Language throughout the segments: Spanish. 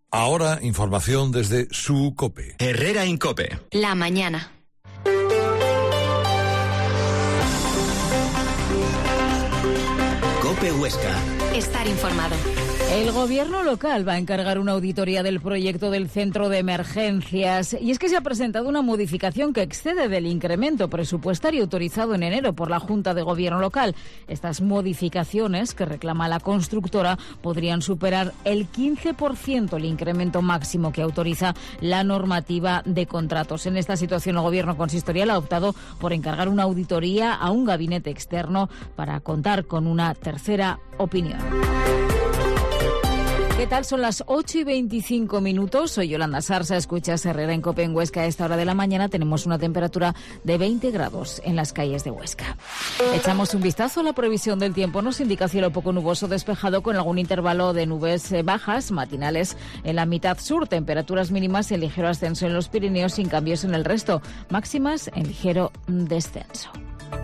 Ahora, información desde su COPE. Herrera Incope. La mañana. COPE Huesca. Estar informado. El gobierno local va a encargar una auditoría del proyecto del centro de emergencias y es que se ha presentado una modificación que excede del incremento presupuestario autorizado en enero por la Junta de Gobierno local. Estas modificaciones que reclama la constructora podrían superar el 15% el incremento máximo que autoriza la normativa de contratos. En esta situación el gobierno consistorial ha optado por encargar una auditoría a un gabinete externo para contar con una tercera opinión. ¿Qué tal? Son las 8:25. Soy Yolanda Sarsa, escuchas Herrera en Cope en Huesca. A esta hora de la mañana tenemos una temperatura de 20 grados en las calles de Huesca. Echamos un vistazo a la previsión del tiempo. Nos indica cielo poco nuboso despejado con algún intervalo de nubes bajas matinales en la mitad sur. Temperaturas mínimas en ligero ascenso en los Pirineos sin cambios en el resto. Máximas en ligero descenso.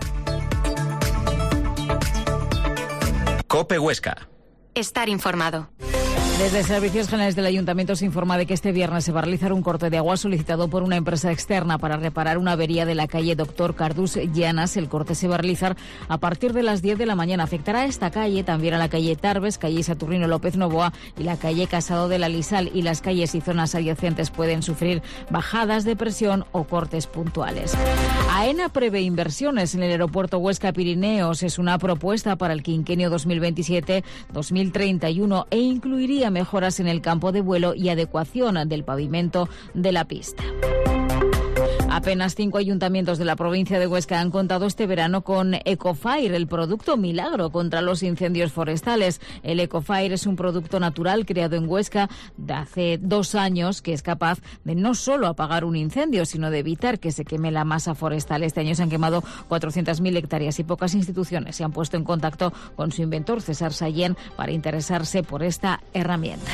COPE Huesca. Estar informado. Desde Servicios Generales del Ayuntamiento se informa de que este viernes se va a realizar un corte de agua solicitado por una empresa externa para reparar una avería de la calle Doctor Cardús Llanas. El corte se va a realizar a partir de las 10 de la mañana. Afectará a esta calle, también a la calle Tarbes, calle Saturnino López Novoa y la calle Casado de la Lisal, y las calles y zonas adyacentes pueden sufrir bajadas de presión o cortes puntuales. AENA prevé inversiones en el aeropuerto Huesca Pirineos. Es una propuesta para el quinquenio 2027-2031 e incluiría mejoras en el campo de vuelo y adecuación del pavimento de la pista. Apenas 5 ayuntamientos de la provincia de Huesca han contado este verano con Ecofire, el producto milagro contra los incendios forestales. El Ecofire es un producto natural creado en Huesca de hace 2 años que es capaz de no solo apagar un incendio, sino de evitar que se queme la masa forestal. Este año se han quemado 400.000 hectáreas y pocas instituciones se han puesto en contacto con su inventor, César Sallén, para interesarse por esta herramienta.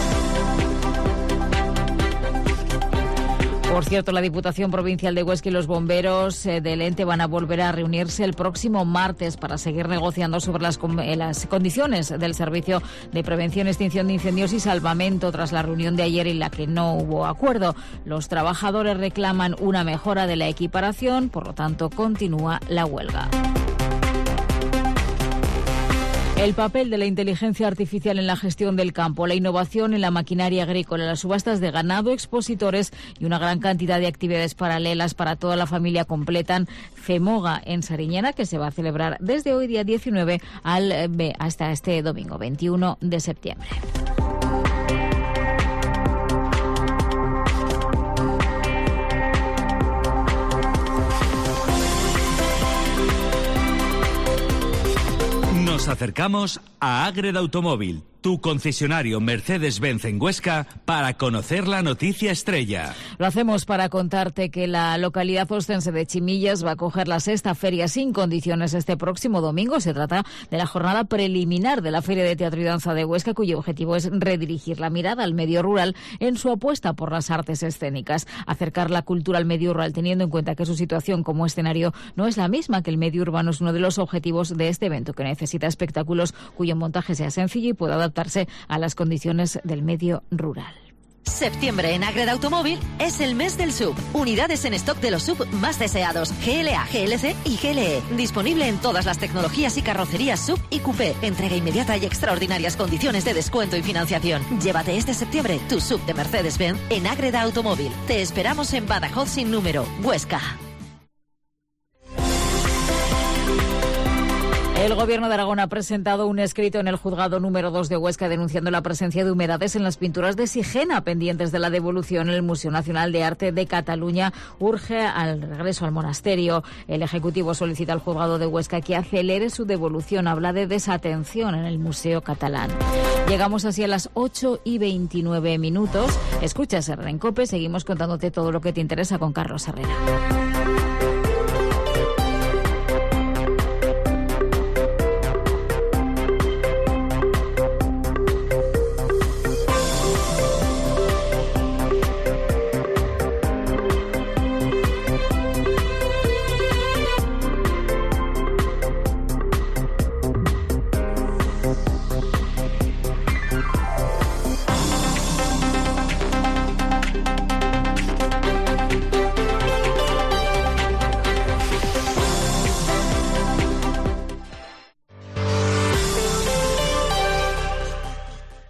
Por cierto, la Diputación Provincial de Huesca y los bomberos del ente van a volver a reunirse el próximo martes para seguir negociando sobre las condiciones del servicio de prevención, extinción de incendios y salvamento tras la reunión de ayer en la que no hubo acuerdo. Los trabajadores reclaman una mejora de la equiparación, por lo tanto continúa la huelga. El papel de la inteligencia artificial en la gestión del campo, la innovación en la maquinaria agrícola, las subastas de ganado, expositores y una gran cantidad de actividades paralelas para toda la familia completan FEMOGA en Sariñena, que se va a celebrar desde hoy día 19 hasta este domingo 21 de septiembre. Nos acercamos a Ágreda Automóvil, tu concesionario Mercedes-Benz en Huesca, para conocer la noticia estrella. Lo hacemos para contarte que la localidad ostense de Chimillas va a acoger la 6ª Feria sin condiciones este próximo domingo. Se trata de la jornada preliminar de la Feria de Teatro y Danza de Huesca, cuyo objetivo es redirigir la mirada al medio rural en su apuesta por las artes escénicas, acercar la cultura al medio rural, teniendo en cuenta que su situación como escenario no es la misma que el medio urbano. Es uno de los objetivos de este evento, que necesita espectáculos cuyo montaje sea sencillo y pueda adaptarse a las condiciones del medio rural. Septiembre en Ágreda Automóvil es el mes del SUV. Unidades en stock de los SUV más deseados, GLA, GLC y GLE. Disponible en todas las tecnologías y carrocerías SUV y Coupé. Entrega inmediata y extraordinarias condiciones de descuento y financiación. Llévate este septiembre tu SUV de Mercedes-Benz en Ágreda Automóvil. Te esperamos en Badajoz sin número, Huesca. El Gobierno de Aragón ha presentado un escrito en el Juzgado número 2 de Huesca denunciando la presencia de humedades en las pinturas de Sigena pendientes de la devolución. El Museo Nacional de Arte de Cataluña urge al regreso al monasterio. El Ejecutivo solicita al Juzgado de Huesca que acelere su devolución. Habla de desatención en el Museo Catalán. Llegamos así a las 8:29. Escuchas Herrera en COPE. Seguimos contándote todo lo que te interesa con Carlos Herrera.